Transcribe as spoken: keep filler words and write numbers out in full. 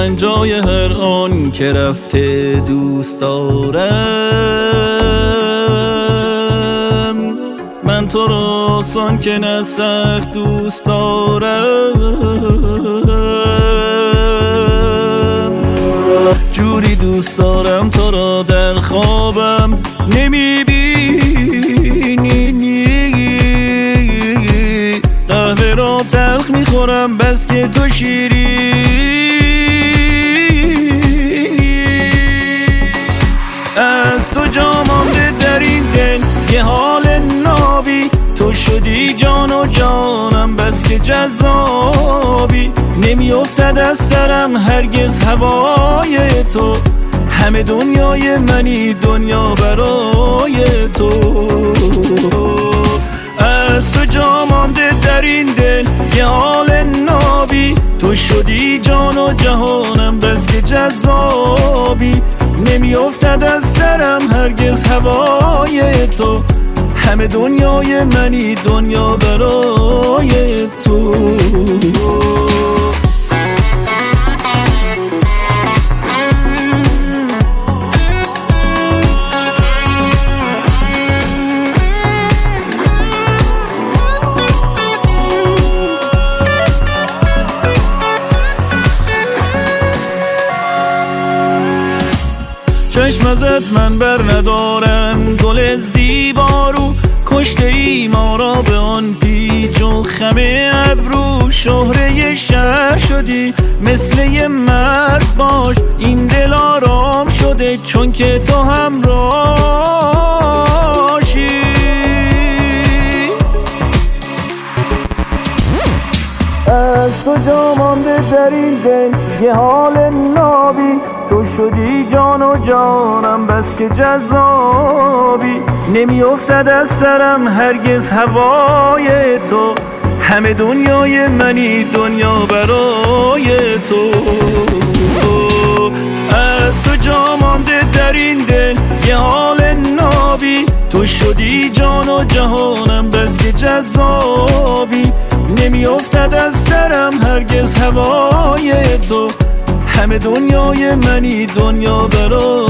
من جای هر آن که رفته دوست دارم، من تو را آسان که نه سخت دوست دارم. جوری دوست دارم تو را در خوابم نمیبینی، قهوه را تلخ میخورم بس که تو شیرینی. از تو جا مانده در این دل یه حال نابی، تو شدی جان و جانم بس که جذابی. نمیافتد از سرم هرگز هوای تو، همه دنیای منی دنیا برای تو. از تو جا مانده در این دل یه حال نابی، تو شدی جان و جهانم بس که جذابی. نمیافتد از سرم هرگز هوای تو، همه دنیای منی دنیا برای تو. چشم ازت من بر ندارم گل زیبارو، کشته ای ما را به آن پیچ و خم ابرو. شهره شهر شدی مثل یه مرد باش، این دل آرام شده چون که تو همراهی. از تو جا مانده در این دل یه حال نابی، تو شدی جان و جانم بس که جذابی. نمیافتد از سرم هرگز هوای تو، همه دنیای منی دنیا برای تو. از تو جا مانده در این دل یه حال نابی، تو شدی جان و جهانم بس که جذابی. نمیافتد از سرم هرگز هوای تو، همه دنیای منی دنیا برای